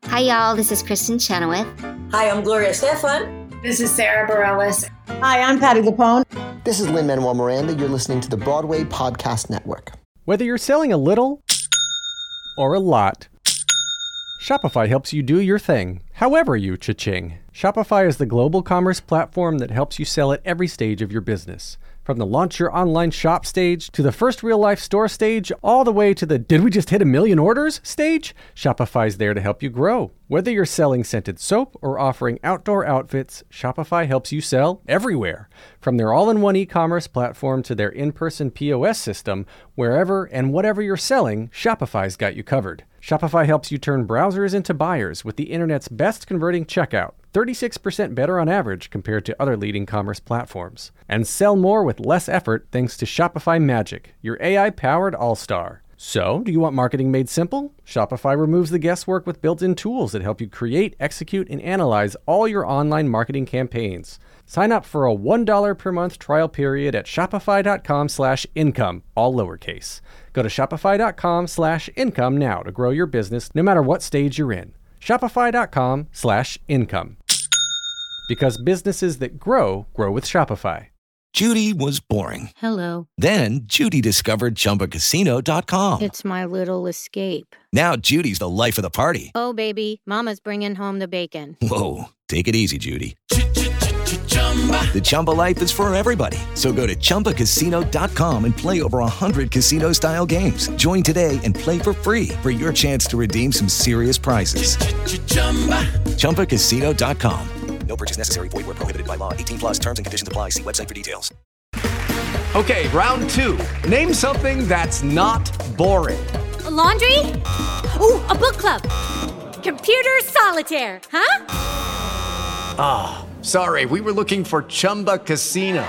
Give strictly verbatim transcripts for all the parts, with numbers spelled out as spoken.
Hi, y'all. This is Kristen Chenoweth. Hi, I'm Gloria Stefan. This is Sarah Bareilles. Hi, I'm Patty Lapone. This is Lin-Manuel Miranda. You're listening to the Broadway Podcast Network. Whether you're selling a little or a lot, Shopify helps you do your thing, however you cha-ching. Shopify is the global commerce platform that helps you sell at every stage of your business. From the launch your online shop stage, to the first real-life store stage, all the way to the did we just hit a million orders stage, Shopify's there to help you grow. Whether you're selling scented soap or offering outdoor outfits, Shopify helps you sell everywhere. From their all-in-one e-commerce platform to their in-person P O S system, wherever and whatever you're selling, Shopify's got you covered. Shopify helps you turn browsers into buyers with the internet's best converting checkout, thirty-six percent better on average compared to other leading commerce platforms. And sell more with less effort thanks to Shopify Magic, your A I-powered all-star. So, do you want marketing made simple? Shopify removes the guesswork with built-in tools that help you create, execute, and analyze all your online marketing campaigns. Sign up for a one dollar per month trial period at shopify.com slash income, all lowercase. Go to shopify.com slash income now to grow your business no matter what stage you're in. Shopify.com slash income. Because businesses that grow, grow with Shopify. Judy was boring. Hello. Then Judy discovered Chumba Casino dot com. It's my little escape. Now Judy's the life of the party. Oh, baby, mama's bringing home the bacon. Whoa, take it easy, Judy. The Chumba life is for everybody. So go to Chumba Casino dot com and play over one hundred casino-style games. Join today and play for free for your chance to redeem some serious prizes. Chumba Casino dot com. No purchase necessary. Void where prohibited by law. eighteen plus terms and conditions apply. See website for details. Okay, round two. Name something that's not boring. A laundry? Ooh, a book club. Computer solitaire, huh? Ah, oh, sorry. We were looking for Chumba Casino.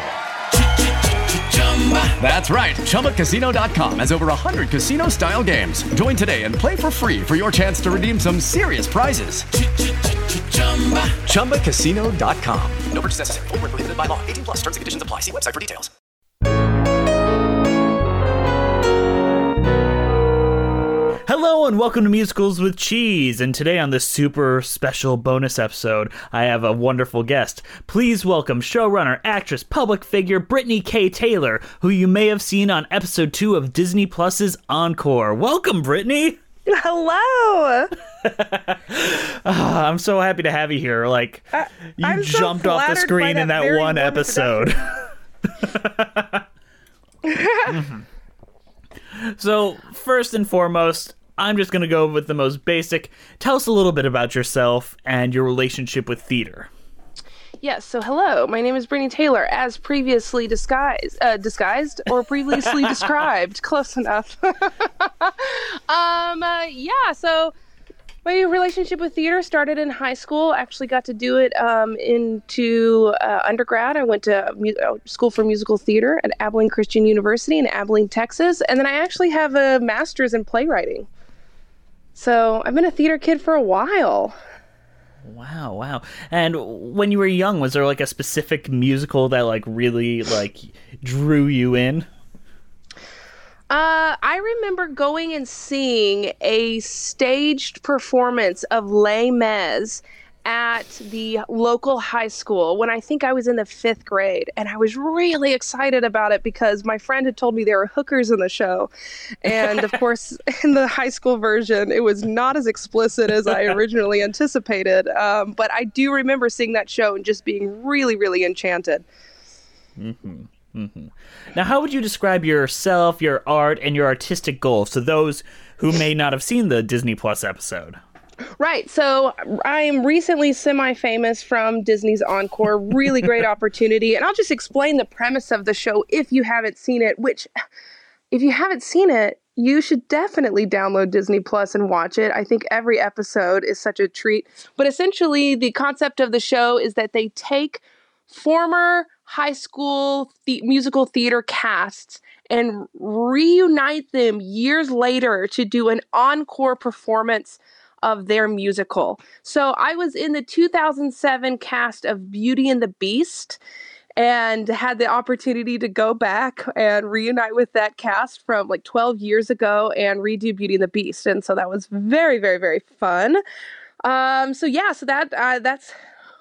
That's right. Chumba Casino dot com has over one hundred casino-style games. Join today and play for free for your chance to redeem some serious prizes. Chumba Casino dot com. No purchase necessary. Void where prohibited by law. eighteen plus terms and conditions apply. See website for details. Hello and welcome to Musicals with Cheese, and today on this super special bonus episode, I have a wonderful guest. Please welcome showrunner, actress, public figure Brittany K. Taylor, who you may have seen on episode two of Disney Plus's Encore. Welcome, Brittany! Hello! uh, I'm so happy to have you here. Like, uh, you I'm jumped so off the screen that in that one episode. mm-hmm. So, first and foremost, I'm just going to go with the most basic. Tell us a little bit about yourself and your relationship with theater. Yes, so hello, my name is Brittany Taylor, as previously disguised, uh, disguised or previously described. Close enough. um, uh, yeah, so my relationship with theater started in high school. Actually got to do it um, into uh, undergrad. I went to mu- school for musical theater at Abilene Christian University in Abilene, Texas. And then I actually have a master's in playwriting. So I've been a theater kid for a while. Wow, wow. And when you were young, was there like a specific musical that like really like drew you in? Uh, I remember going and seeing a staged performance of Les Mis at the local high school when I think I was in the fifth grade. And I was really excited about it because my friend had told me there were hookers in the show. And of course, in the high school version, it was not as explicit as I originally anticipated. Um, but I do remember seeing that show and just being really, really enchanted. Mm-hmm. Mm-hmm. Now, how would you describe yourself, your art, and your artistic goals to those who may not have seen the Disney Plus episode? Right. So I am recently semi-famous from Disney's Encore. Really great opportunity. And I'll just explain the premise of the show if you haven't seen it, which if you haven't seen it, you should definitely download Disney Plus and watch it. I think every episode is such a treat. But essentially, the concept of the show is that they take former high school the- musical theater casts and reunite them years later to do an encore performance of their musical. So I was in the two thousand seven cast of Beauty and the Beast and had the opportunity to go back and reunite with that cast from like twelve years ago and redo Beauty and the Beast. And so that was very, very, very fun. Um, so yeah, so that uh, that's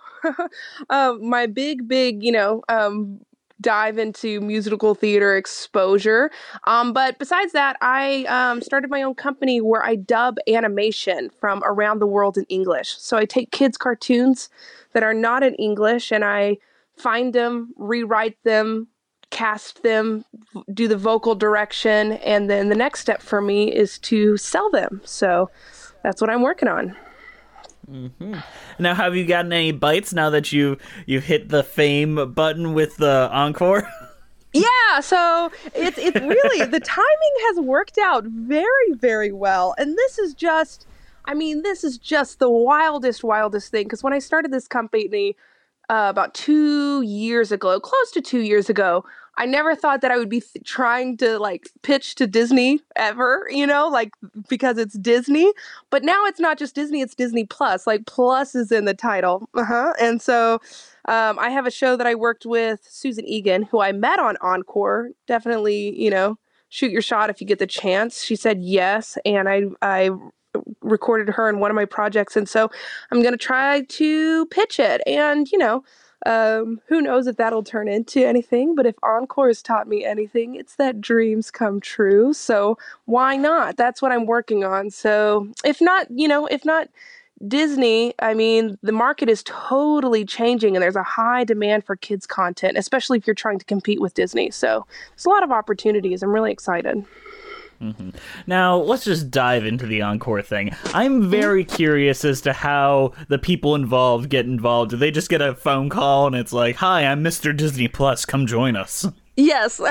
uh, my big, big, you know, um, dive into musical theater exposure. Um, but besides that, I um, started my own company where I dub animation from around the world in English. So I take kids' cartoons that are not in English and I find them, rewrite them, cast them, do the vocal direction, and then the next step for me is to sell them. So that's what I'm working on. Mm-hmm. Now, have you gotten any bites now that you you've hit the fame button with the encore? Yeah, so it's it's really the timing has worked out very, very well, and this is just, I mean, this is just the wildest, wildest thing. Because when I started this company uh, about two years ago, close to two years ago, I never thought that I would be th- trying to like pitch to Disney ever, you know, like because it's Disney. But now it's not just Disney, it's Disney Plus. Like Plus is in the title. Uh-huh. And so um, I have a show that I worked with Susan Egan, who I met on Encore. Definitely, you know, shoot your shot if you get the chance. She said yes. And I, I recorded her in one of my projects. And so I'm going to try to pitch it. And, you know, Um, who knows if that'll turn into anything, but if Encore has taught me anything, it's that dreams come true. So why not? That's what I'm working on. So if not, you know, if not Disney, I mean, the market is totally changing and there's a high demand for kids content, especially if you're trying to compete with Disney. So there's a lot of opportunities. I'm really excited. Mm-hmm. Now, let's just dive into the Encore thing. I'm very curious as to how the people involved get involved. Do they just get a phone call and it's like, hi, I'm Mister Disney Plus, come join us? Yes.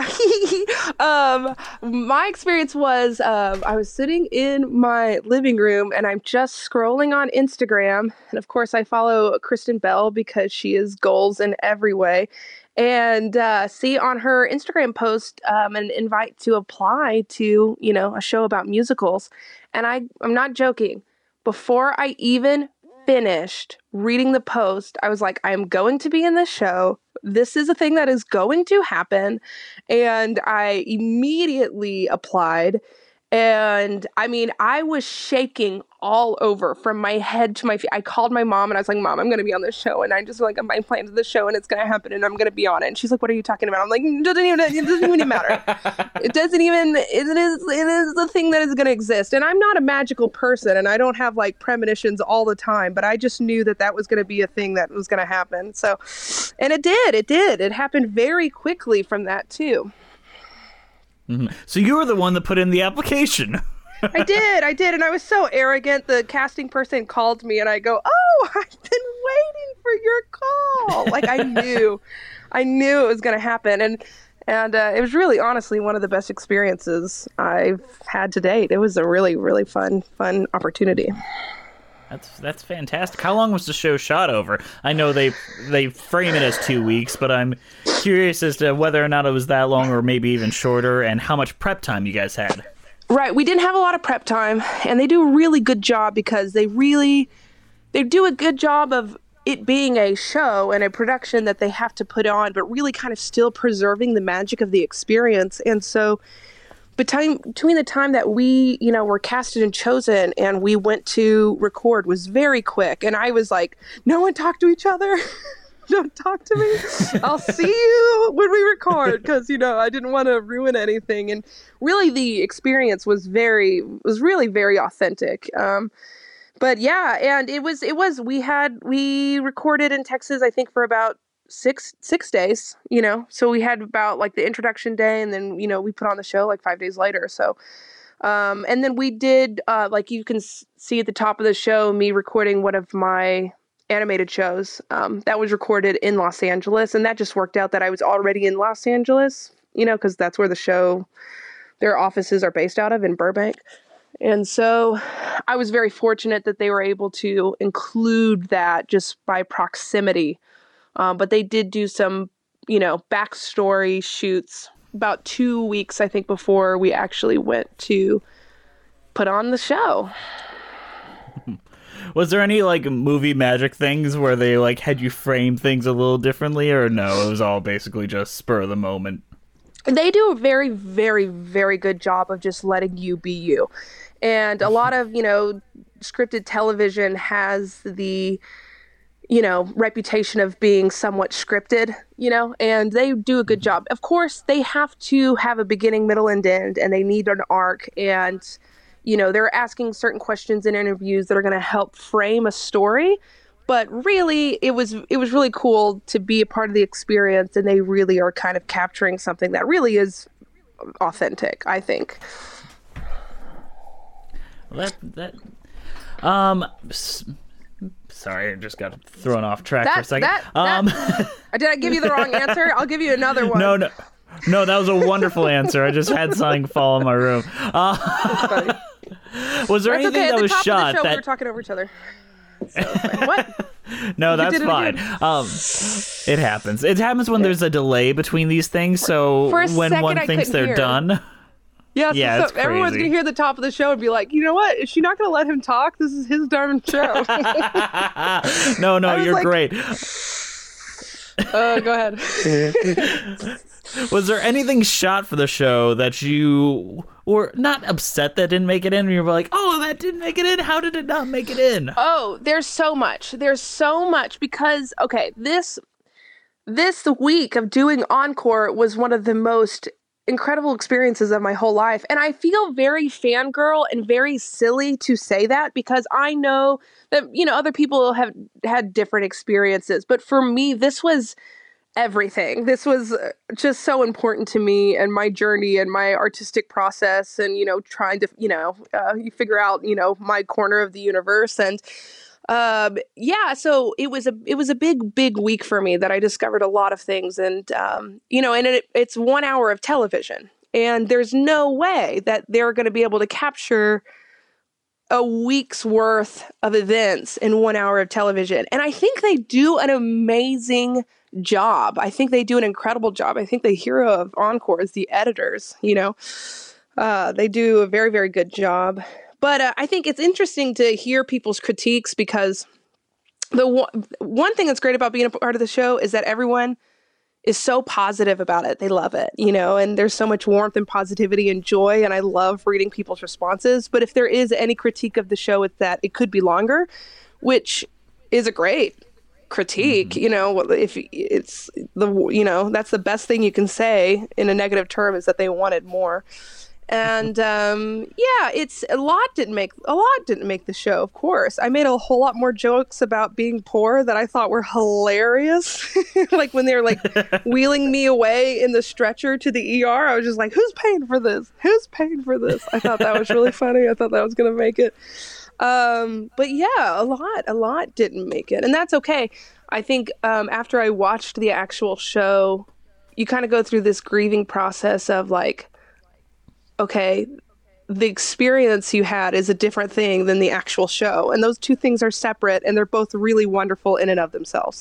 um, my experience was um, I was sitting in my living room and I'm just scrolling on Instagram. And of course, I follow Kristen Bell because she is goals in every way. And uh, see on her Instagram post um, an invite to apply to, you know, a show about musicals. And I, I'm not joking. Before I even finished reading the post, I was like, I am going to be in this show. This is a thing that is going to happen. And I immediately applied. And I mean, I was shaking all over from my head to my feet. I called my mom and I was like, Mom, I'm going to be on this show. And I just like, I'm planning to the show and it's going to happen and I'm going to be on it. And she's like, what are you talking about? I'm like, it doesn't even, it doesn't even matter. It doesn't even, it is, it is the thing that is going to exist. And I'm not a magical person and I don't have like premonitions all the time, but I just knew that that was going to be a thing that was going to happen. So, and it did, it did. It happened very quickly from that too. Mm-hmm. So you were the one that put in the application. I did, I did, and I was so arrogant. The casting person called me, and I go, "Oh, I've been waiting for your call." Like I knew, I knew it was going to happen, and and uh, it was really, honestly, one of the best experiences I've had to date. It was a really, really fun, fun opportunity. That's that's fantastic. How long was the show shot over? I know they they frame it as two weeks, but I'm curious as to whether or not it was that long or maybe even shorter, and how much prep time you guys had. Right, we didn't have a lot of prep time, and they do a really good job because they really they do a good job of it being a show and a production that they have to put on, but really kind of still preserving the magic of the experience. And so between between the time that we, you know, were casted and chosen and we went to record was very quick. And I was like, no one talk to each other. Don't talk to me. I'll see you when we record, because, you know, I didn't want to ruin anything. And really the experience was very, was really very authentic. Um, but yeah, and it was, it was, we had, we recorded in Texas, I think for about six, six days, you know, so we had about like the introduction day and then, you know, we put on the show like five days later. So, um, and then we did, uh, like you can see at the top of the show, me recording one of my animated shows um, that was recorded in Los Angeles. And that just worked out that I was already in Los Angeles, you know, because that's where the show, their offices are based out of in Burbank. And so I was very fortunate that they were able to include that just by proximity. Um, but they did do some, you know, backstory shoots about two weeks, I think, before we actually went to put on the show. Was there any, like, movie magic things where they, like, had you frame things a little differently, or no, it was all basically just spur of the moment? They do a very, very, very good job of just letting you be you. And a lot of, you know, scripted television has the, you know, reputation of being somewhat scripted, you know, and they do a good job. Of course, they have to have a beginning, middle, and end, and they need an arc. And, you know, they're asking certain questions in interviews that are going to help frame a story. But really, it was it was really cool to be a part of the experience, and they really are kind of capturing something that really is authentic, I think. That that um. S- Sorry, I just got thrown off track that, for a second. That, um, that, did I give you the wrong answer? I'll give you another one. No, no, no. That was a wonderful answer. I just had something fall in my room. Uh, was there that's anything okay. that At was the top shot of the show, that we were talking over each other? So, what? No, You that's did it fine. again. Um, it happens. It happens when there's a delay between these things. So For a when second, one I thinks couldn't they're hear. done. Yeah, Yeah, so, it's so everyone's crazy. gonna hear the top of the show and be like, you know what? Is she not gonna let him talk? This is his darn show. No, no, I was you're like- great. uh, go ahead. Was there anything shot for the show that you were not upset that didn't make it in? You were like, oh, that didn't make it in. How did it not make it in? Oh, there's so much. There's so much because okay, this this week of doing Encore was one of the most incredible experiences of my whole life. And I feel very fangirl and very silly to say that because I know that, you know, other people have had different experiences. But for me, this was everything. This was just so important to me and my journey and my artistic process and, you know, trying to, you know, uh, you figure out, you know, my corner of the universe. And um, yeah, so it was a, it was a big, big week for me that I discovered a lot of things and, um, you know, and it, it's one hour of television and there's no way that they're going to be able to capture a week's worth of events in one hour of television. And I think they do an amazing job. I think they do an incredible job. I think the hero of Encore is the editors, you know, uh, they do a very, very good job. But uh, I think it's interesting to hear people's critiques because the one, one thing that's great about being a part of the show is that everyone is so positive about it. They love it, you know, and there's so much warmth and positivity and joy. And I love reading people's responses. But if there is any critique of the show, it's that it could be longer, which is a great critique. Mm-hmm. You know, if it's the, you know, that's the best thing you can say in a negative term is that they wanted more. And um, yeah, it's a lot didn't make a lot didn't make the show. Of course, I made a whole lot more jokes about being poor that I thought were hilarious. Like when they were like wheeling me away in the stretcher to the E R, I was just like, "Who's paying for this? Who's paying for this?" I thought that was really funny. I thought that was gonna make it. Um, but yeah, a lot, a lot didn't make it, and that's okay. I think um, after I watched the actual show, you kind of go through this grieving process of like, okay, the experience you had is a different thing than the actual show. And those two things are separate and they're both really wonderful in and of themselves.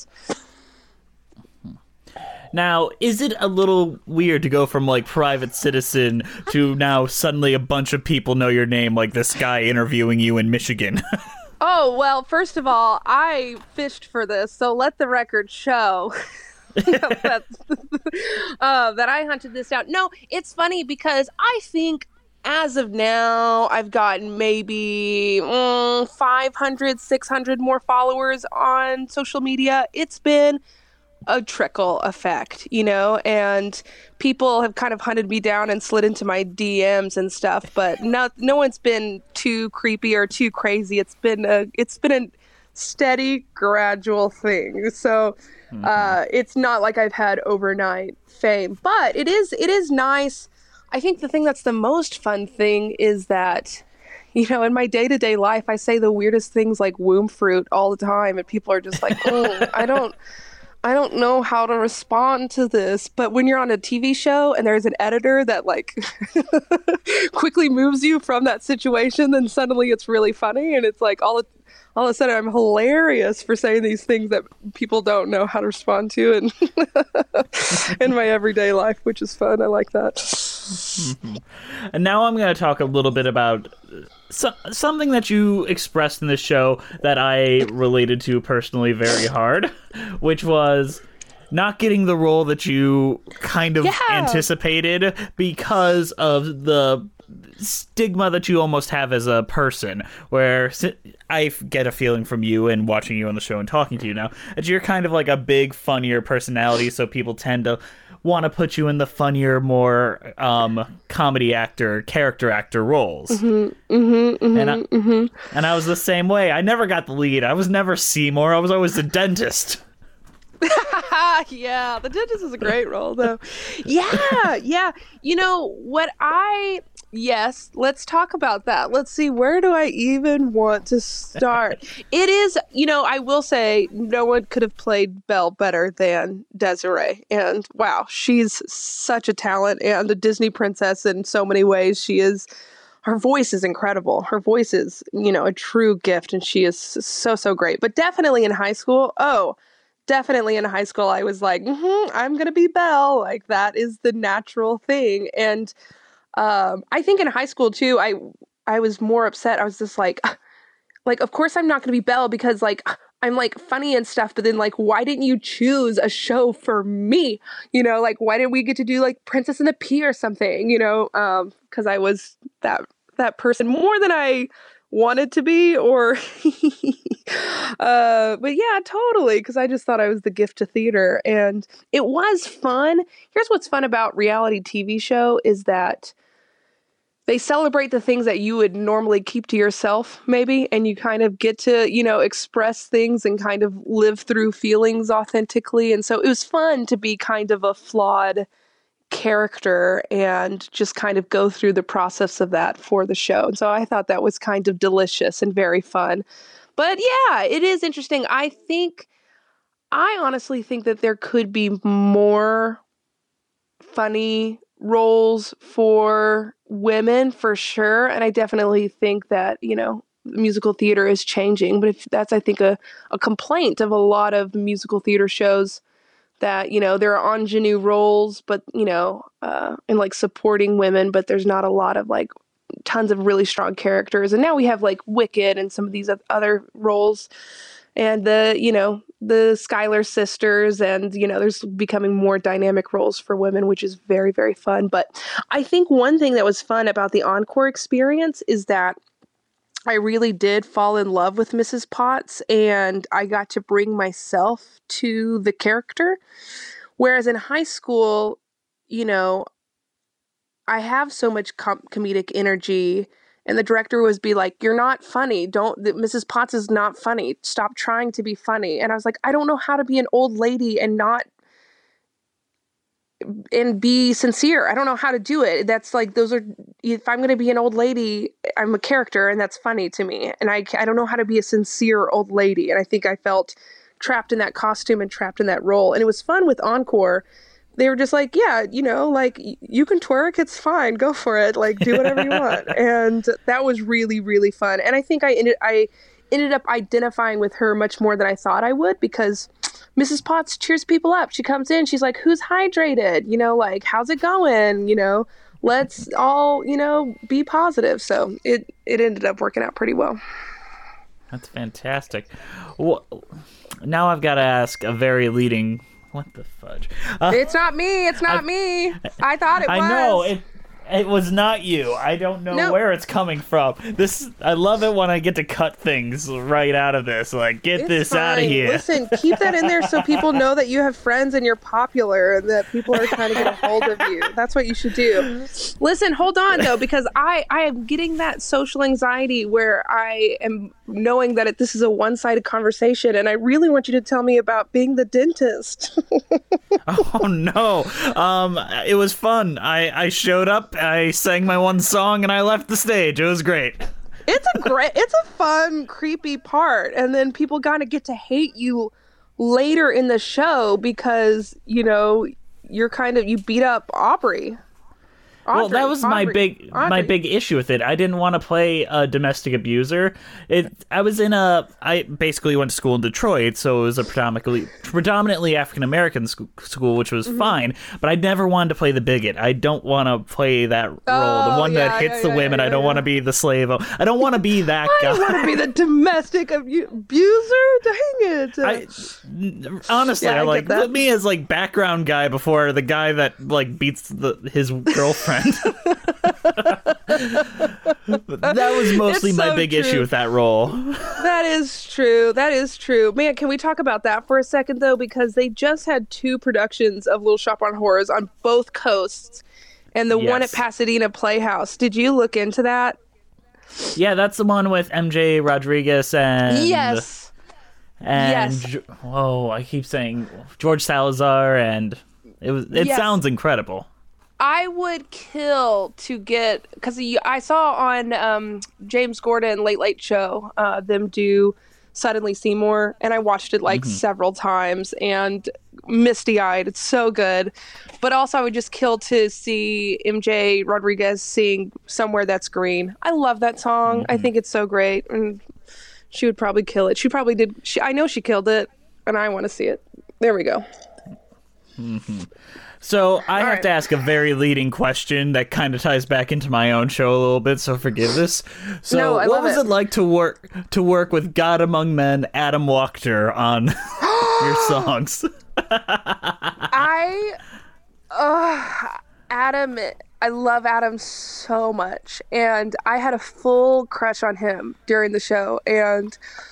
Now, is it a little weird to go from like private citizen to now suddenly a bunch of people know your name, like this guy interviewing you in Michigan? Oh, well, first of all, I fished for this, so let the record show. that, uh, that I hunted this down. No, it's funny because I think as of now, I've gotten maybe mm, five hundred, six hundred more followers on social media. It's been a trickle effect, you know, and people have kind of hunted me down and slid into my D Ms and stuff, but no, no one's been too creepy or too crazy. It's been a, it's been a steady, gradual thing. So, Mm-hmm. Uh, it's not like I've had overnight fame, but it is it is nice. I think the thing that's the most fun thing is that, you know, in my day-to-day life, I say the weirdest things like womb fruit all the time, and people are just like, oh, I don't, I don't know how to respond to this. But when you're on a T V show and there's an editor that like quickly moves you from that situation, then suddenly it's really funny, and it's like all. All of a sudden, I'm hilarious for saying these things that people don't know how to respond to in, in my everyday life, which is fun. I like that. Mm-hmm. And now I'm going to talk a little bit about so- something that you expressed in this show that I related to personally very hard, which was not getting the role that you kind of yeah. anticipated because of the stigma that you almost have as a person, where I get a feeling from you and watching you on the show and talking to you now that you're kind of like a big, funnier personality, so people tend to want to put you in the funnier, more um, comedy actor, character actor roles. Mm-hmm, mm-hmm, mm-hmm, and, I, mm-hmm. and I was the same way. I never got the lead. I was never Seymour. I was always the dentist. Yeah, the dentist is a great role, though. Yeah, yeah. You know, what I... Yes, let's talk about that. Let's see, where do I even want to start? It is, you know, I will say no one could have played Belle better than Desiree. And wow, she's such a talent and a Disney princess in so many ways. She is, her voice is incredible. Her voice is, you know, a true gift, and she is so, so great. But definitely in high school, oh, definitely in high school, I was like, mm-hmm, I'm going to be Belle. Like, that is the natural thing. And Um, I think in high school too, I, I was more upset. I was just like, like, of course I'm not going to be Belle because like, I'm like funny and stuff, but then like, why didn't you choose a show for me? You know, like, why didn't we get to do like Princess and the Pea or something, you know? Um, cause I was that, that person more than I wanted to be, or, uh, but yeah, totally. Cause I just thought I was the gift to theater, and it was fun. Here's what's fun about reality T V show is that they celebrate the things that you would normally keep to yourself, maybe, and you kind of get to, you know, express things and kind of live through feelings authentically. And so it was fun to be kind of a flawed character and just kind of go through the process of that for the show. And so I thought that was kind of delicious and very fun. But yeah, it is interesting. I think, I honestly think that there could be more funny roles for women for sure. And I definitely think that, you know, musical theater is changing. But if that's, I think, a, a complaint of a lot of musical theater shows, that, you know, there are ingenue roles, but, you know, uh, and like supporting women, but there's not a lot of like tons of really strong characters. And now we have like Wicked and some of these other roles, and the, you know, the Schuyler sisters, and, you know, there's becoming more dynamic roles for women, which is very, very fun. But I think one thing that was fun about the encore experience is that I really did fall in love with Missus Potts, and I got to bring myself to the character. Whereas in high school, you know, I have so much com- comedic energy, and the director was be like, you're not funny. Don't, the, Missus Potts is not funny. Stop trying to be funny. And I was like, I don't know how to be an old lady and not, and be sincere. I don't know how to do it. That's like, those are, if I'm going to be an old lady, I'm a character, and that's funny to me. And I, I don't know how to be a sincere old lady. And I think I felt trapped in that costume and trapped in that role. And it was fun with Encore. They were just like, yeah, you know, like, you can twerk, it's fine, go for it, like, do whatever you want. And that was really, really fun. And I think I ended, I ended up identifying with her much more than I thought I would, because Missus Potts cheers people up. She comes in, she's like, who's hydrated? You know, like, how's it going? You know, let's all, you know, be positive. So it, it ended up working out pretty well. That's fantastic. Well, now I've got to ask a very leading... What the fudge? Uh, it's not me. It's not I, me. I thought it I was. I know. It it was not you. I don't know no. where it's coming from. This I love it when I get to cut things right out of this. Like, get it's this fine. out of here. Listen, keep that in there so people know that you have friends and you're popular and that people are trying to get a hold of you. That's what you should do. Listen, hold on, though, because I, I am getting that social anxiety where I am knowing that it, this is a one-sided conversation, and I really want you to tell me about being the dentist. Oh, no. Um, it was fun. I, I showed up, I sang my one song, and I left the stage. It was great. It's a great, it's a fun, creepy part, and then people kind of get to hate you later in the show because, you know, you're kind of, you beat up Aubrey. Audrey, well, that was Audrey, my big Audrey. my big issue with it. I didn't want to play a domestic abuser. It I was in a I basically went to school in Detroit, so it was a predominantly predominantly African American school, school, which was mm-hmm. fine. But I never wanted to play the bigot. I don't want to play that role, oh, the one yeah, that hits yeah, the yeah, women. yeah, I don't yeah. want to be the slave. I don't want to be that I guy. don't want to be the domestic abu- abuser. dang it. I, honestly, Yeah, I I get like that. put me as like background guy before the guy that like beats the, his girlfriend. That was mostly It's my so big true. issue with that role. That is true. That is true. Man, can we talk about that for a second, though? Because they just had two productions of Little Shop on Horrors on both coasts, and the one at Yes. Pasadena Playhouse. Did you look into that? Yeah, that's the one with M J Rodriguez and Yes. and Yes. Jo- oh, I keep saying George Salazar, and it was it Yes. sounds incredible. I would kill to get, because I saw on um, James Gordon Late Late Show uh, them do Suddenly Seymour, and I watched it like several times and misty-eyed. It's so good. But also I would just kill to see M J Rodriguez sing Somewhere That's Green. I love that song. I think it's so great, and she would probably kill it. She probably did. She, I know she killed it, and I want to see it. There we go. So I have right. to ask a very leading question that kind of ties back into my own show a little bit, so forgive this. So No, I what love was it. it like to work to work with God Among Men, Adam Wachter, on your songs? I, uh, Adam, I love Adam so much, and I had a full crush on him during the show, and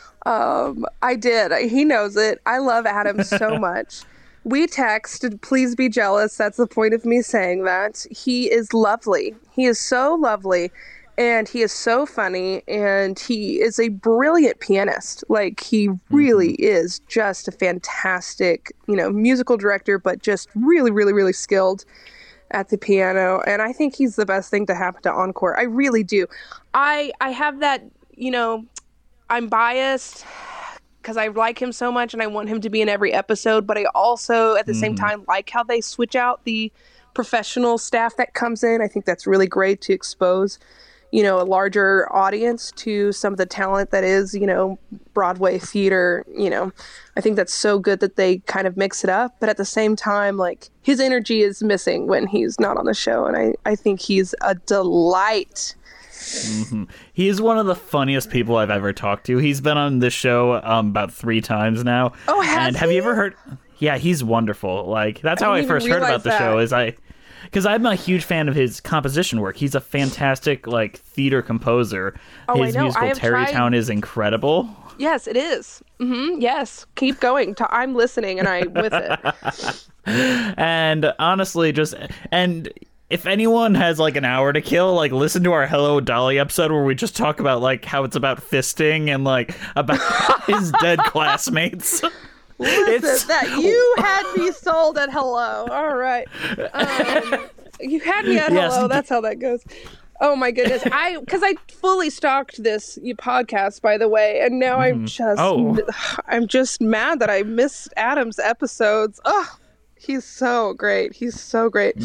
um, I did. He knows it. I love Adam so much. We texted, please be jealous. That's the point of me saying that. He is lovely. He is so lovely, and he is so funny, and he is a brilliant pianist. Like, he really is just a fantastic, you know, musical director, but just really, really, really skilled at the piano. And I think he's the best thing to happen to Encore. I really do. I I have that, you know, I'm biased because I like him so much and I want him to be in every episode, but I also at the same time like how they switch out the professional staff that comes in. I think that's really great to expose, you know, a larger audience to some of the talent that is, you know, Broadway theater. You know, I think that's so good that they kind of mix it up, but at the same time, like, his energy is missing when he's not on the show, and I, I think he's a delight. Mm-hmm. He is one of the funniest people I've ever talked to. He's been on this show um, about three times now. Oh, has And have he? you ever heard? Yeah, he's wonderful. Like, that's how I I, didn't even first heard about realize the that. show. Is I, because I'm a huge fan of his composition work. He's a fantastic like theater composer. Oh, I his know. I musical have Tarrytown tried- is incredible. Yes, it is. Mm-hmm. Yes, keep going. Ta- I'm listening, and I'm with it. And honestly, just and if anyone has like an hour to kill, like listen to our Hello Dolly episode where we just talk about like how it's about fisting and like about his dead classmates. Listen, It's- that you had me sold at hello. All right, um, you had me at Yes. hello. That's how that goes. Oh my goodness, I because I fully stalked this podcast, by the way, and now I'm just Oh. I'm just mad that I missed Adam's episodes. Oh, he's so great. He's so great.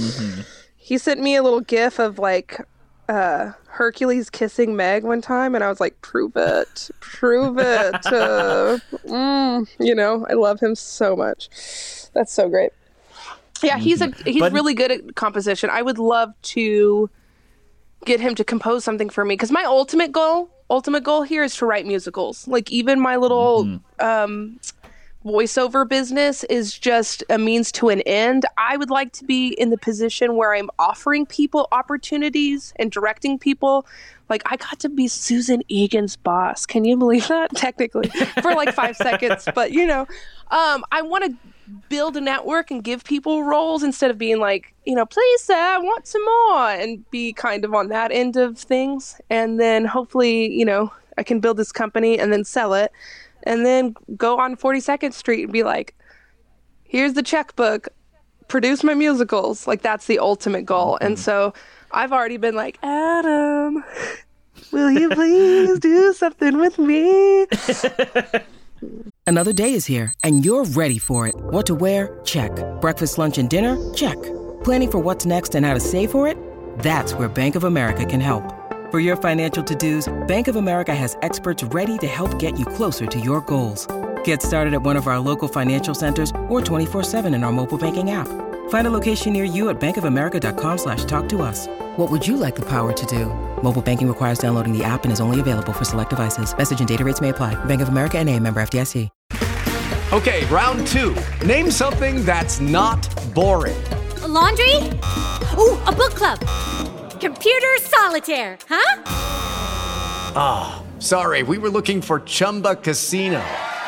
He sent me a little gif of like uh, Hercules kissing Meg one time, and I was like, prove it, prove it. Uh, mm, you know, I love him so much. That's so great. Yeah, he's a he's But- really good at composition. I would love to get him to compose something for me, because my ultimate goal, ultimate goal here is to write musicals. Like, even my little um, voiceover business is just a means to an end. I would like to be in the position where I'm offering people opportunities and directing people. Like, I got to be Susan Egan's boss. Can you believe that? Technically, for like five seconds. But, you know, um, I want to build a network and give people roles instead of being like, you know, please, sir, I want some more, and be kind of on that end of things. And then hopefully, you know, I can build this company and then sell it, and then go on forty-second Street and be like, here's the checkbook, produce my musicals. Like, that's the ultimate goal. And so I've already been like, Adam, will you please do something with me? Another day is here, and you're ready for it. What to wear? Check. Breakfast, lunch, and dinner? Check. Planning for what's next and how to save for it? That's where Bank of America can help. For your financial to-dos, Bank of America has experts ready to help get you closer to your goals. Get started at one of our local financial centers or twenty-four seven in our mobile banking app. Find a location near you at bankofamerica.com slash talk to us. What would you like the power to do? Mobile banking requires downloading the app and is only available for select devices. Message and data rates may apply. Bank of America N A, member F D I C. Okay, round two. Name something that's not boring. A laundry? Ooh, a book club. Computer solitaire, huh? Ah, oh, sorry, we were looking for Chumba Casino.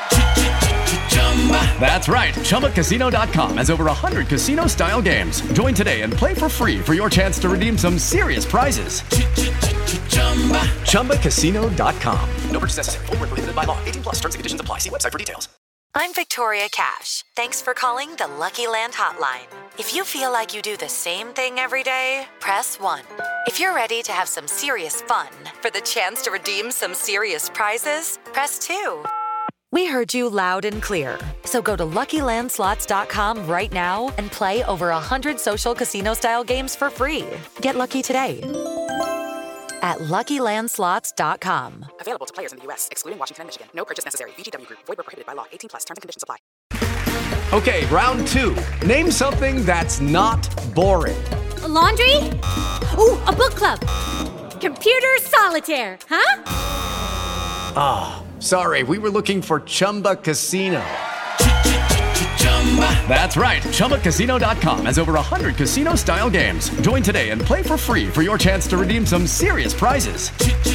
That's right, Chumba Casino dot com has over one hundred casino-style games. Join today and play for free for your chance to redeem some serious prizes. Chumba Casino dot com. No purchase necessary. Void where prohibited by law. eighteen plus. Terms and conditions apply. See website for details. I'm Victoria Cash. Thanks for calling the Lucky Land Hotline. If you feel like you do the same thing every day, press one. If you're ready to have some serious fun for the chance to redeem some serious prizes, press two. We heard you loud and clear. So go to Lucky Land Slots dot com right now and play over one hundred social casino-style games for free. Get lucky today at Lucky Land Slots dot com. Available to players in the U S, excluding Washington and Michigan. No purchase necessary. V G W Group. Void where prohibited by law. eighteen plus. Terms and conditions apply. Okay, round two. Name something that's not boring. A laundry? Ooh, a book club. Computer solitaire, huh? Ah, oh, sorry, we were looking for Chumba Casino. That's right, Chumba Casino dot com has over one hundred casino-style games. Join today and play for free for your chance to redeem some serious prizes.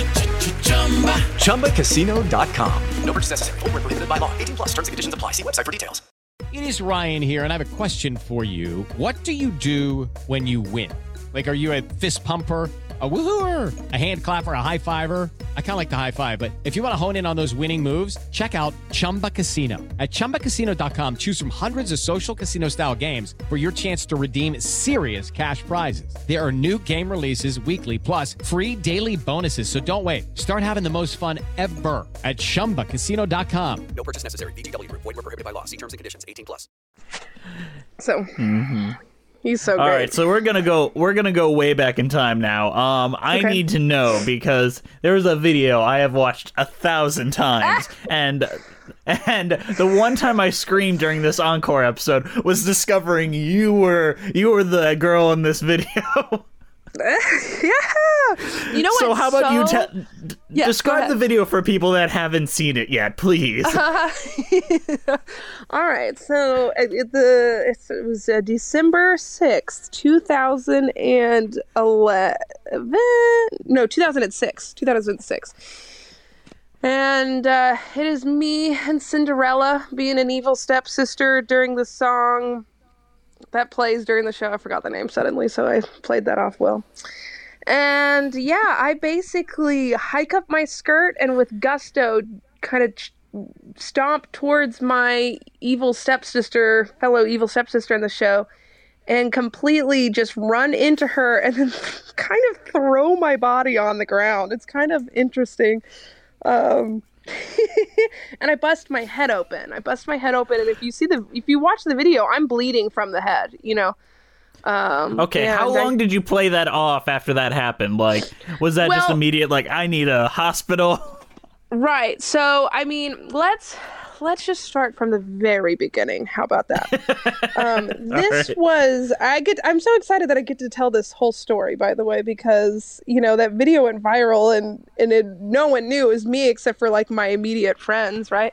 Chumba Casino dot com. No purchase necessary. Void where prohibited by law. eighteen plus. Terms and conditions apply. See website for details. It is Ryan here, and I have a question for you. What do you do when you win? Like, are you a fist pumper, a woohooer, a hand clapper, a high fiver? I kind of like the high five, but if you want to hone in on those winning moves, check out Chumba Casino. At Chumba Casino dot com, choose from hundreds of social casino-style games for your chance to redeem serious cash prizes. There are new game releases weekly, plus free daily bonuses. So don't wait. Start having the most fun ever at Chumba Casino dot com. No purchase necessary. V G W Group. Void where prohibited by law. See terms and conditions. eighteen plus. So... Mm-hmm. He's so great. All right, so we're gonna go. We're gonna go way back in time now. Um, I okay. need to know because there was a video I have watched a thousand times, and and the one time I screamed during this encore episode was discovering you were you were the girl in this video. Yeah. You know what? So how about so... you te- d- yeah, describe the video for people that haven't seen it yet, please? Uh, all right. So it, it, the it was uh, December sixth, two thousand eleven. No, two thousand six. two thousand six. And uh, it is me and Cinderella being an evil stepsister during the song that plays during the show. I forgot the name suddenly, so I played that off well. And yeah, I basically hike up my skirt and with gusto kind of ch- stomp towards my evil stepsister, fellow evil stepsister in the show, and completely just run into her and then kind of throw my body on the ground. It's kind of interesting. Um... and I bust my head open. I bust my head open, and if you see the, if you watch the video, I'm bleeding from the head. You know. Um, okay, how long I, did you play that off after that happened? Like, was that well, just immediate? Like, I need a hospital. Right. So, I mean, let's let's just start from the very beginning. How about that? um, this right. was I get. I'm so excited that I get to tell this whole story. By the way, because you know that video went viral, and and it, no one knew it was me except for like my immediate friends, right?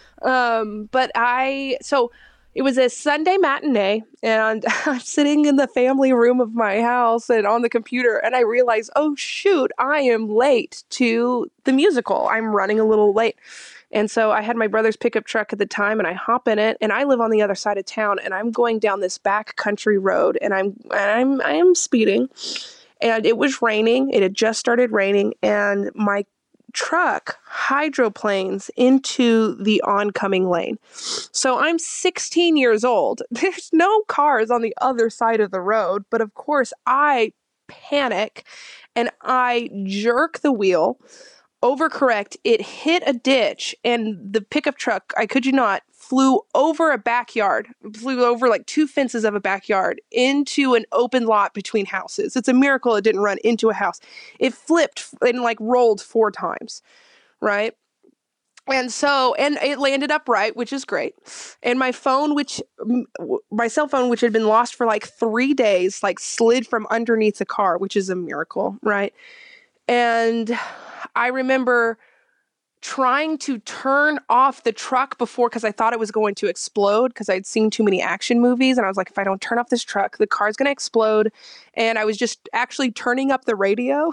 Um, but I so. It was a Sunday matinee, and I'm sitting in the family room of my house and on the computer, and I realize, oh, shoot, I am late to the musical. I'm running a little late. And so I had my brother's pickup truck at the time, and I hop in it, and I live on the other side of town, and I'm going down this back country road, and I'm I'm I am speeding, and it was raining. It had just started raining, and my truck hydroplanes into the oncoming lane. So I'm sixteen years old. There's no cars on the other side of the road, but of course I panic and I jerk the wheel, overcorrect, it hit a ditch, and the pickup truck, I kid you not, flew over a backyard, flew over like two fences of a backyard into an open lot between houses. It's a miracle it didn't run into a house. It flipped and like rolled four times, right? And so, and it landed upright, which is great. And my phone, which, my cell phone, which had been lost for like three days, like slid from underneath the car, which is a miracle, right? And I remember trying to turn off the truck before, because I thought it was going to explode, because I'd seen too many action movies. And I was like, if I don't turn off this truck, the car's going to explode. And I was just actually turning up the radio.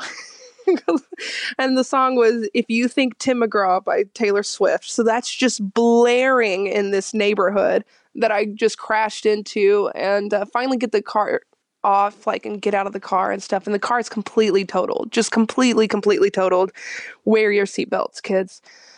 And the song was If You Think Tim McGraw by Taylor Swift. So that's just blaring in this neighborhood that I just crashed into, and uh, finally get the car off, like, and get out of the car and stuff. And the car is completely totaled, just completely, completely totaled. Wear your seatbelts, kids.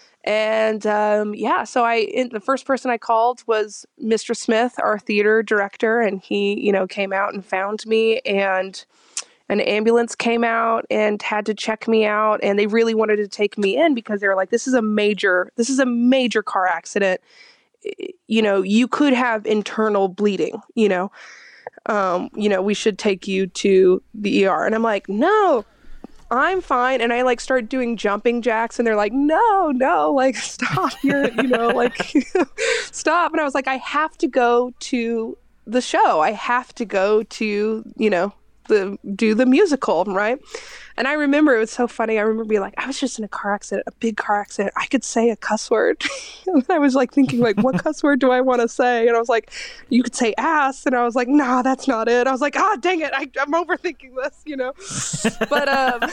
And um, yeah, so I, in, the first person I called was Mister Smith, our theater director. And he, you know, came out and found me, and an ambulance came out and had to check me out. And they really wanted to take me in because they were like, this is a major, this is a major car accident. You know, you could have internal bleeding, you know, um, you know, we should take you to the E R. And I'm like, no, I'm fine. And I like started doing jumping jacks, and they're like, no, no, like, stop, you're, you know, like, stop. And I was like, I have to go to the show. I have to go to, you know, the do the musical, right? And I remember it was so funny. I remember being like, I was just in a car accident, a big car accident. I could say a cuss word. And I was like thinking, like, what cuss word do I want to say? And I was like, you could say ass. And I was like, nah, that's not it. I was like, ah, dang it. I, I'm overthinking this, you know? But,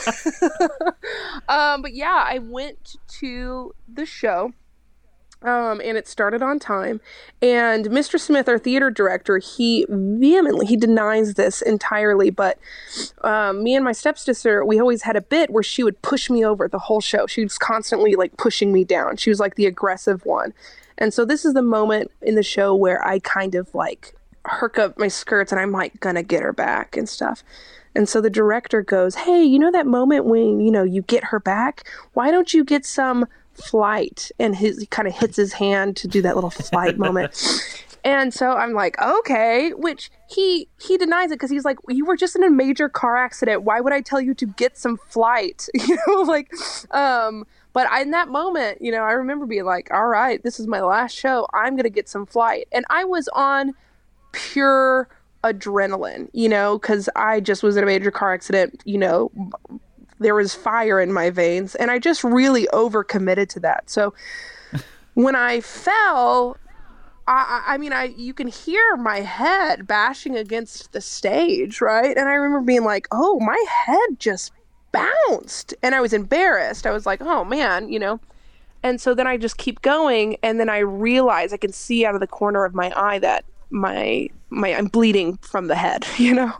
um, um, but yeah, I went to the show. Um, and it started on time. And Mister Smith, our theater director, he vehemently, he denies this entirely. But um, me and my stepsister, we always had a bit where she would push me over the whole show. She was constantly like pushing me down. She was like the aggressive one. And so this is the moment in the show where I kind of like herk up my skirts, and I'm like gonna get her back and stuff. And so the director goes, hey, you know that moment when, you know, you get her back? Why don't you get some flight? And his, he kind of hits his hand to do that little flight moment. And so I'm like, okay, which he he denies it, because he's like, you were just in a major car accident. Why would I tell you to get some flight? You know, like, um, but I, in that moment, you know, I remember being like, all right, this is my last show. I'm going to get some flight. And I was on pure adrenaline, you know, because I just was in a major car accident, you know, there was fire in my veins, and I just really overcommitted to that. So when I fell, I, I mean, I you can hear my head bashing against the stage, right? And I remember being like, oh, my head just bounced. And I was embarrassed. I was like, oh, man, you know. And so then I just keep going, and then I realize I can see out of the corner of my eye that my my I'm bleeding from the head, you know.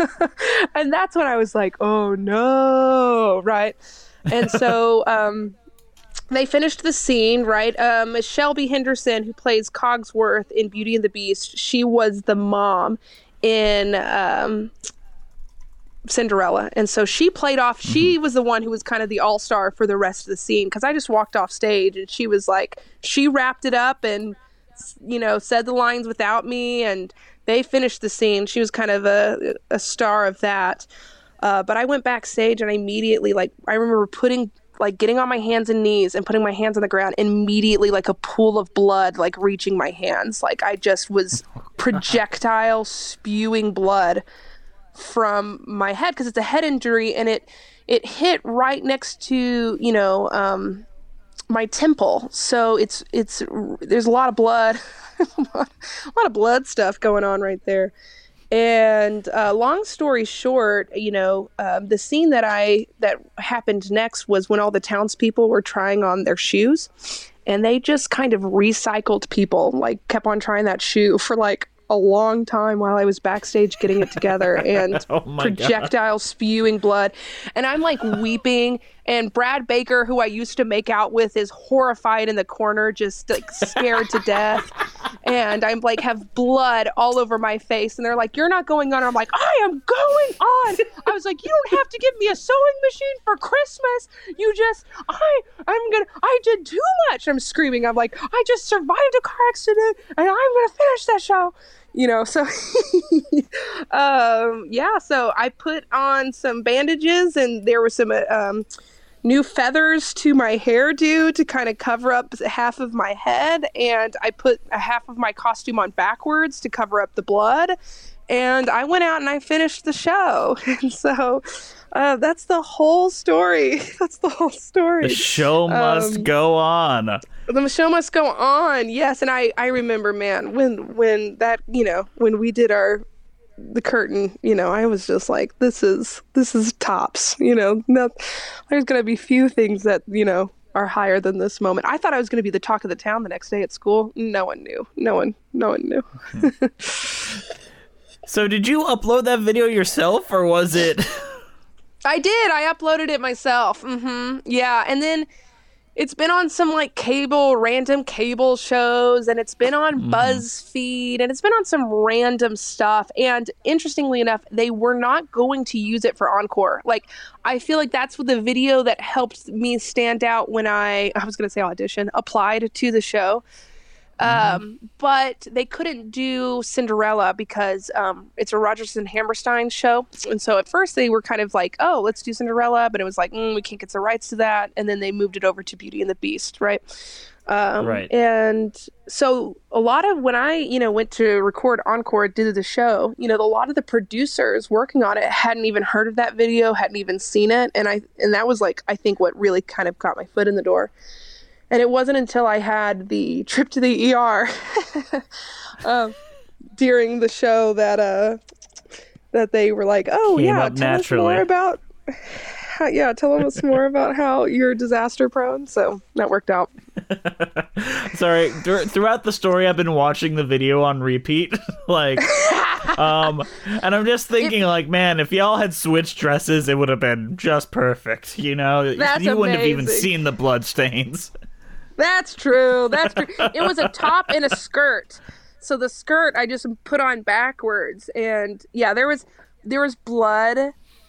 And that's when I was like, oh no, right? And so um they finished the scene, right? Um Shelby Henderson, who plays Cogsworth in Beauty and the Beast, she was the mom in um Cinderella. And so she played off, mm-hmm. she was the one who was kind of the all-star for the rest of the scene, because I just walked off stage, and she was like, she wrapped it up and, you know, said the lines without me, and they finished the scene. She was kind of a, a star of that. Uh, but I went backstage, and I immediately, like, I remember putting, like, getting on my hands and knees and putting my hands on the ground, and immediately, like, a pool of blood, like, reaching my hands. Like, I just was projectile spewing blood from my head, because it's a head injury, and it, it hit right next to, you know, um, my temple. So it's it's there's a lot of blood a lot of blood stuff going on right there. And uh long story short, you know, um, the scene that I that happened next was when all the townspeople were trying on their shoes, and they just kind of recycled people, like kept on trying that shoe for like a long time while I was backstage getting it together, and oh projectile God. spewing blood. And I'm like weeping, and Brad Baker, who I used to make out with, is horrified in the corner, just like scared to death. And I'm like, have blood all over my face. And they're like, you're not going on. I'm like, I am going on. I was like, you don't have to give me a sewing machine for Christmas. You just, I, I'm going to, I did too much. I'm screaming. I'm like, I just survived a car accident, and I'm going to finish that show. You know, so, um, yeah, so I put on some bandages, and there were some, um, new feathers to my hairdo to kind of cover up half of my head. And I put a half of my costume on backwards to cover up the blood. and I went out and I finished the show. And so uh, that's the whole story. That's the whole story. The show must um, go on. The show must go on. Yes. And I, I remember, man, when, when that, you know, when we did our, the curtain, you know, I was just like, this is, this is tops, you know, not, there's going to be few things that, you know, are higher than this moment. I thought I was going to be the talk of the town the next day at school. No one knew. No one, no one knew. So did you upload that video yourself, or was it? I did. I uploaded it myself. Mm-hmm. Yeah. And then it's been on some like cable, random cable shows, and it's been on mm. BuzzFeed, and it's been on some random stuff. And interestingly enough, they were not going to use it for Encore. Like, I feel like that's what the video that helped me stand out when I, I was going to say audition, applied to the show. Mm-hmm. Um, but they couldn't do Cinderella because um, it's a Rodgers and Hammerstein show. And so at first they were kind of like, oh, let's do Cinderella. But it was like, mm, we can't get the rights to that. And then they moved it over to Beauty and the Beast, right? Um, right. And so a lot of when I, you know, went to record Encore, did the show, you know, a lot of the producers working on it hadn't even heard of that video, hadn't even seen it. And I, and that was like, I think what really kind of got my foot in the door. And it wasn't until I had the trip to the E R uh, during the show that uh, that they were like, "Oh Came yeah, up tell naturally. us more about how, yeah, tell us more about how you're disaster prone." So that worked out. Sorry, th- throughout the story, I've been watching the video on repeat, like, um, and I'm just thinking, it, like, man, if y'all had switched dresses, it would have been just perfect. You know, That's you wouldn't amazing. have even seen the blood stains. That's true. That's true. It was a top and a skirt. So the skirt I just put on backwards, and yeah, there was there was blood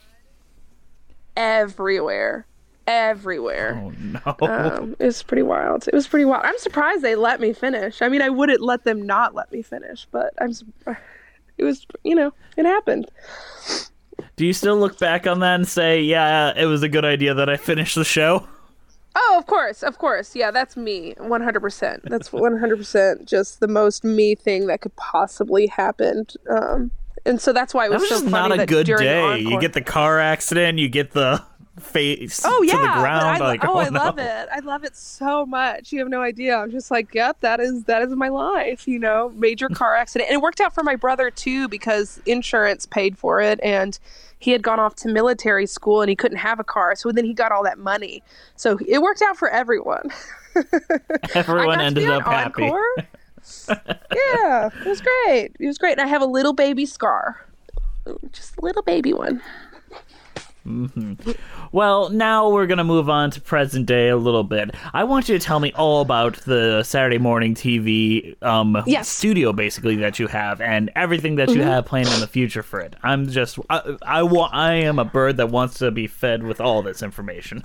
everywhere, everywhere. Oh no! Um, it was pretty wild. It was pretty wild. I'm surprised they let me finish. I mean, I wouldn't let them not let me finish, but I'm. It was, you know, it happened. Do you still look back on that and say, yeah, it was a good idea that I finished the show? Oh, of course, of course. Yeah, that's me, one hundred percent. That's one hundred percent just the most me thing that could possibly happen. Um, and so that's why it was, that was so just funny not a that good during day. Encore, You get the car accident, you get the face oh, yeah, to the ground. I, like, oh, oh, I no. love it. I love it so much. You have no idea. I'm just like, yep, that is that is my life, you know, major car accident. And it worked out for my brother, too, because insurance paid for it, and he had gone off to military school and he couldn't have a car. So then he got all that money. So it worked out for everyone. Everyone ended up happy. Yeah, it was great. It was great. And I have a little baby scar. Just a little baby one. Mm-hmm. Well, now we're going to move on to present day a little bit. I want you to tell me all about the Saturday morning T V um, yes. studio, basically, that you have, and everything that you Mm-hmm. have planned in the future for it. I'm just, I, I, wa- I am a bird that wants to be fed with all this information.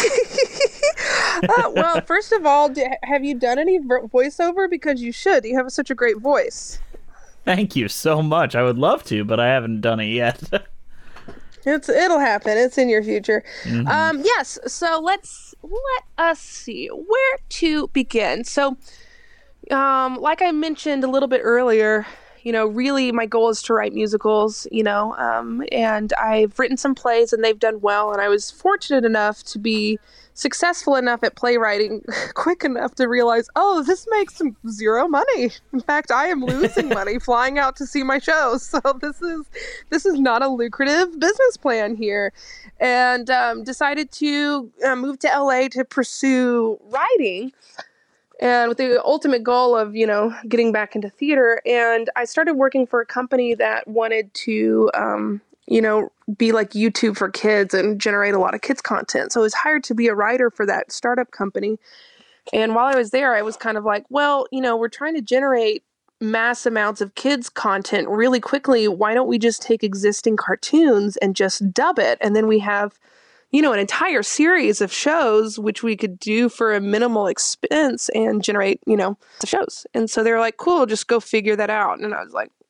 uh, well, first of all, do, have you done any vo- voiceover? Because you should. You have such a great voice. Thank you so much. I would love to, but I haven't done it yet. It's it'll happen. It's in your future. Mm-hmm. Um, yes. So let's let us see where to begin. So, um, like I mentioned a little bit earlier, you know, really my goal is to write musicals. You know, um, and I've written some plays and they've done well. And I was fortunate enough to be successful enough at playwriting quick enough to realize, oh, this makes zero money. In fact, I am losing money flying out to see my shows. So this is this is not a lucrative business plan here. And um, decided to uh, move to L A to pursue writing, and with the ultimate goal of, you know, getting back into theater. And I started working for a company that wanted to, um, you know, be like YouTube for kids and generate a lot of kids content. So I was hired to be a writer for that startup company. And while I was there, I was kind of like, well, you know, we're trying to generate mass amounts of kids content really quickly. Why don't we just take existing cartoons and just dub it? And then we have, you know, an entire series of shows, which we could do for a minimal expense and generate, you know, the shows. And so they were like, cool, just go figure that out. And I was like,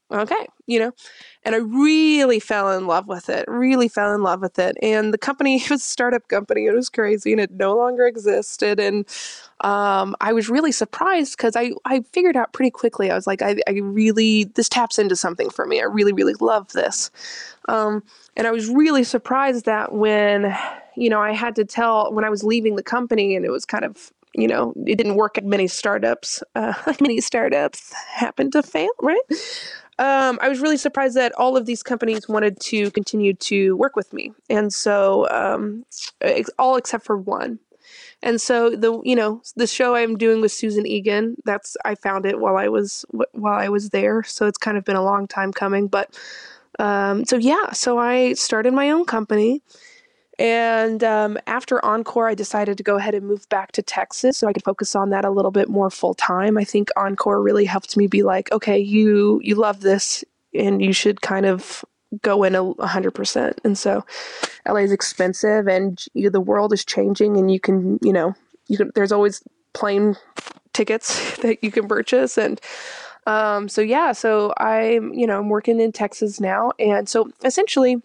okay, you know, and I really fell in love with it, really fell in love with it. And the company was a startup company. It was crazy and it no longer existed. And um, I was really surprised because I, I figured out pretty quickly. I was like, I, I really, this taps into something for me. I really, really love this. Um, and I was really surprised that when, you know, I had to tell, when I was leaving the company and it was kind of, you know, it didn't work at many startups. Uh, many startups happen to fail, right? Um, I was really surprised that all of these companies wanted to continue to work with me. And so, um, ex- all except for one. And so the, you know, the show I'm doing with Susan Egan, that's, I found it while I was, while I was there. So it's kind of been a long time coming, but, um, so yeah, so I started my own company. And um, after Encore, I decided to go ahead and move back to Texas so I could focus on that a little bit more full time. I think Encore really helped me be like, okay, you you love this and you should kind of go in a one hundred percent. And so L A is expensive and you, the world is changing and you can, you know, you can, there's always plane tickets that you can purchase. And um, so, yeah, so I'm, you know, I'm working in Texas now. And so essentially,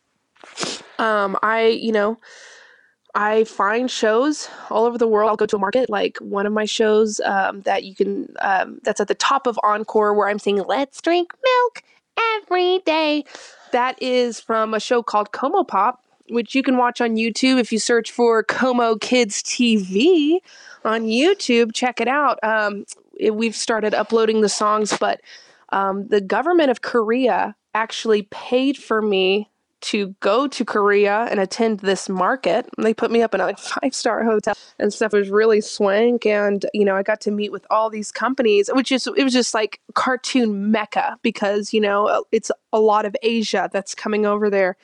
Um, I, you know, I find shows all over the world. I'll go to a market, like one of my shows um, that you can, um, that's at the top of Encore where I'm saying, let's drink milk every day. That is from a show called Como Pop, which you can watch on YouTube. If you search for Como Kids T V on YouTube, check it out. Um, it, we've started uploading the songs, but um, the government of Korea actually paid for me to go to Korea and attend this market. They put me up in a like, five-star hotel and stuff. It was really swank. And, you know, I got to meet with all these companies, which is, it was just like cartoon mecca because, you know, it's a lot of Asia that's coming over there.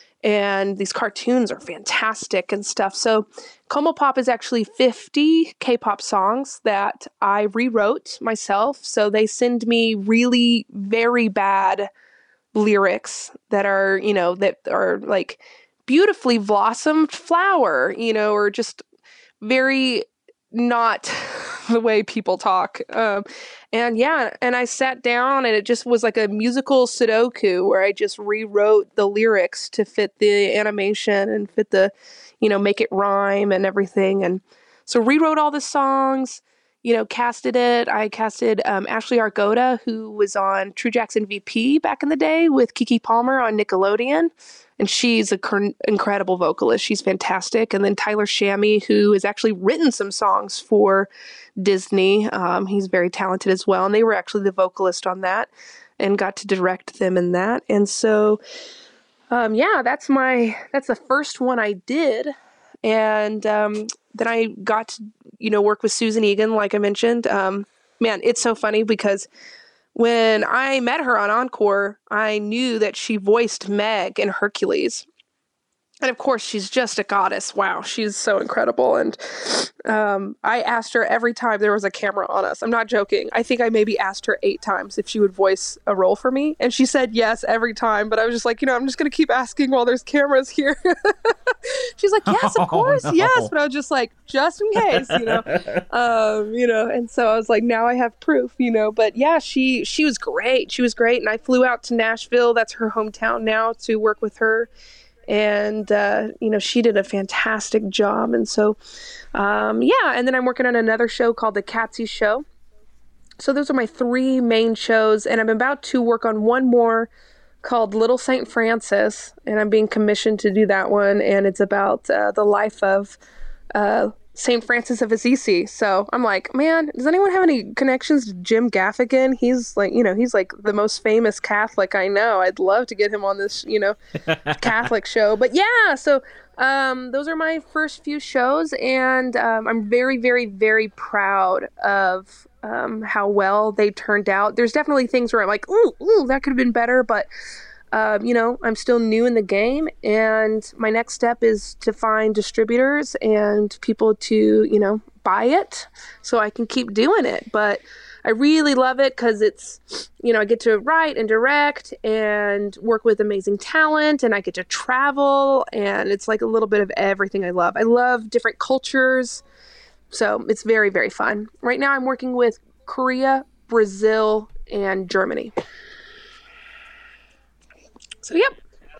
And these cartoons are fantastic and stuff. So Como Pop is actually fifty K-pop songs that I rewrote myself. So they send me really very bad lyrics that are, you know, that are like beautifully blossomed flower, you know, or just very not the way people talk. Um, and yeah, and I sat down and it just was like a musical Sudoku where I just rewrote the lyrics to fit the animation and fit the, you know, make it rhyme and everything. And so rewrote all the songs, you know, casted it. I casted um, Ashley Argota, who was on True Jackson V P back in the day with Keke Palmer on Nickelodeon. And she's an cr- incredible vocalist. She's fantastic. And then Tyler Shammy, who has actually written some songs for Disney. Um, he's very talented as well. And they were actually the vocalist on that and got to direct them in that. And so, um, yeah, that's my, that's the first one I did. And um, then I got to, you know, work with Susan Egan, like I mentioned. Um, man, it's so funny because when I met her on Encore, I knew that she voiced Meg in Hercules. And of course, she's just a goddess. Wow, she's so incredible. And um, I asked her every time there was a camera on us. I'm not joking. I think I maybe asked her eight times if she would voice a role for me. And she said yes every time. But I was just like, you know, I'm just going to keep asking while there's cameras here. She's like, yes, of course, oh, no. yes. But I was just like, just in case, you know. um, you know, and so I was like, now I have proof, you know. But yeah, she she was great. She was great. And I flew out to Nashville. That's her hometown now to work with her. And, uh, you know, she did a fantastic job. And so, um, yeah. And then I'm working on another show called The Catsy Show. So those are my three main shows. And I'm about to work on one more called Little Saint Francis. And I'm being commissioned to do that one. And it's about uh, the life of uh, Saint Francis of Assisi. So I'm like, man, does anyone have any connections to Jim Gaffigan? He's like, you know, he's like the most famous Catholic I know. I'd love to get him on this, you know, Catholic show. But yeah, so um, those are my first few shows. And um, I'm very, very, very proud of um, how well they turned out. There's definitely things where I'm like, ooh, ooh, that could have been better. But Um, you know, I'm still new in the game, and my next step is to find distributors and people to, you know, buy it so I can keep doing it. But I really love it because it's, you know, I get to write and direct and work with amazing talent, and I get to travel, and it's like a little bit of everything I love. I love different cultures, so it's very, very fun. Right now I'm working with Korea, Brazil, and Germany. So, yep.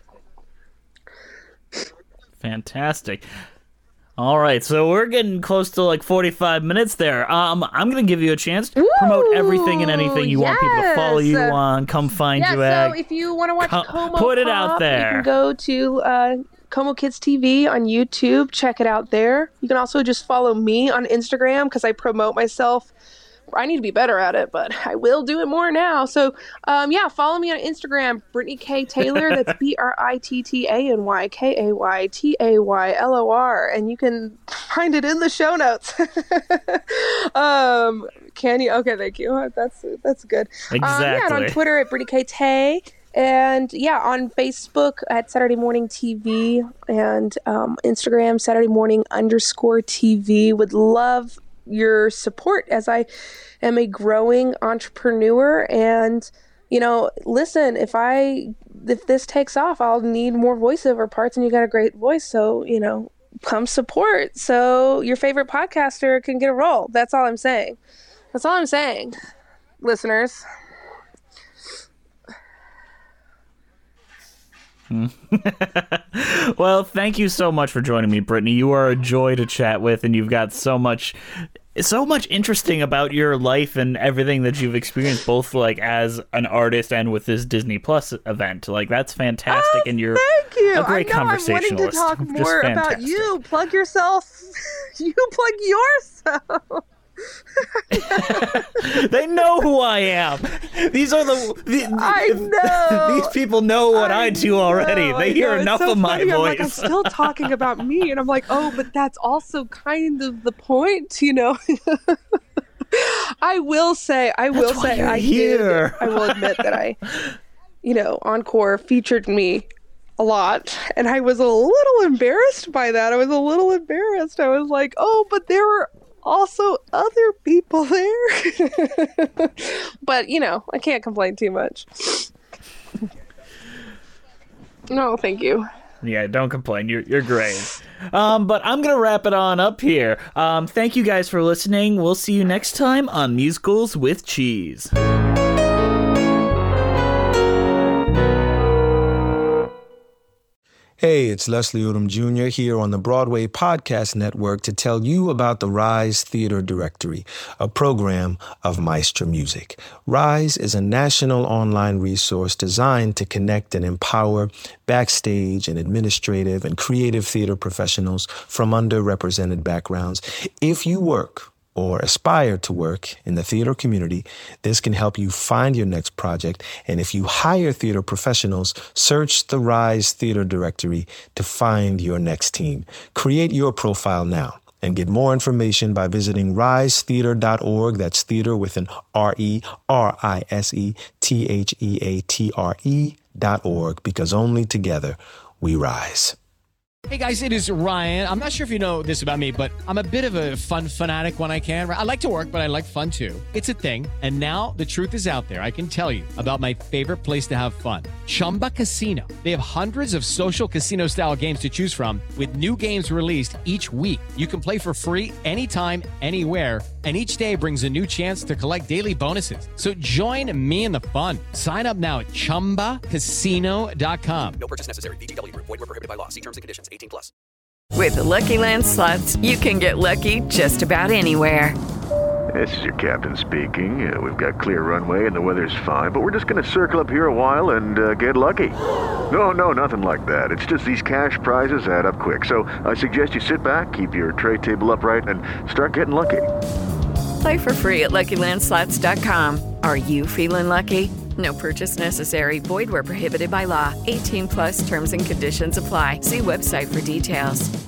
Fantastic. All right, so we're getting close to like forty-five minutes there. Um, I'm going to give you a chance to Ooh, promote everything and anything you yes. want people to follow you on, come find yeah, you so at. if you want to watch Co- Como put it Pop, out there. you can go to uh, Como Kids T V on YouTube. Check it out there. You can also just follow me on Instagram because I promote myself. I need to be better at it, but I will do it more now. So, um, yeah, follow me on Instagram, Brittany K. Taylor. That's B R I T T A N Y K A Y T A Y L O R. And you can find it in the show notes. um, can you? Okay, thank you. That's that's good. Exactly. Um, yeah, and on Twitter at Brittany K. Tay. And, yeah, on Facebook at Saturday Morning T V. And um, Instagram, Saturday Morning underscore T V. Would love your support as I am a growing entrepreneur. And, you know, listen, if I if this takes off, I'll need more voiceover parts, and you got a great voice, so, you know, come support so your favorite podcaster can get a role. That's all I'm saying. That's all I'm saying, listeners. Well, thank you so much for joining me, Brittany. You are a joy to chat with, and you've got so much so much interesting about your life and everything that you've experienced, both like as an artist and with this Disney Plus event. Like, that's fantastic. Oh, and you're thank you. a great I know, conversationalist. I'm wanting to talk Just more about fantastic. you. Plug yourself. You plug yourself. They know who I am. These are the, the I know. These people know what I, I do already. know, they I hear know. enough it's so of my funny. voice. I'm like, I'm still talking about me, and I'm like, oh, but that's also kind of the point, you know. I will say, I will That's why say, you're I here. did. I will admit that I, you know, Encore featured me a lot, and I was a little embarrassed by that. I was a little embarrassed. I was like, oh, but there were also other people there. But, you know, I can't complain too much. No, thank you. Yeah, don't complain. You're you're great. Um, but I'm gonna wrap it on up here. Um, thank you guys for listening. We'll see you next time on Musicals with Cheese. Hey, it's Leslie Odom Junior here on the Broadway Podcast Network to tell you about the Rise Theater Directory, a program of Maestra Music. Rise is a national online resource designed to connect and empower backstage and administrative and creative theater professionals from underrepresented backgrounds. If you work or aspire to work in the theater community, this can help you find your next project. And if you hire theater professionals, search the Rise Theater Directory to find your next team. Create your profile now and get more information by visiting rise theater dot org. That's theater with an R E, R I S E T H E A T R E dot org, because only together we rise. Hey guys, it is Ryan. I'm not sure if you know this about me, but I'm a bit of a fun fanatic when I can. I like to work, but I like fun too. It's a thing. And now the truth is out there. I can tell you about my favorite place to have fun. Chumba Casino. They have hundreds of social casino style games to choose from with new games released each week. You can play for free anytime, anywhere. And each day brings a new chance to collect daily bonuses. So join me in the fun. Sign up now at chumba casino dot com. No purchase necessary. V G W Group. Void where prohibited by law. See terms and conditions. eighteen plus. With the Lucky Land Slots, you can get lucky just about anywhere. This is your captain speaking. Uh, we've got clear runway and the weather's fine, but we're just going to circle up here a while and uh, get lucky. No, no, nothing like that. It's just these cash prizes add up quick. So I suggest you sit back, keep your tray table upright, and start getting lucky. Play for free at lucky land slots dot com. Are you feeling lucky? No purchase necessary. Void where prohibited by law. eighteen plus terms and conditions apply. See website for details.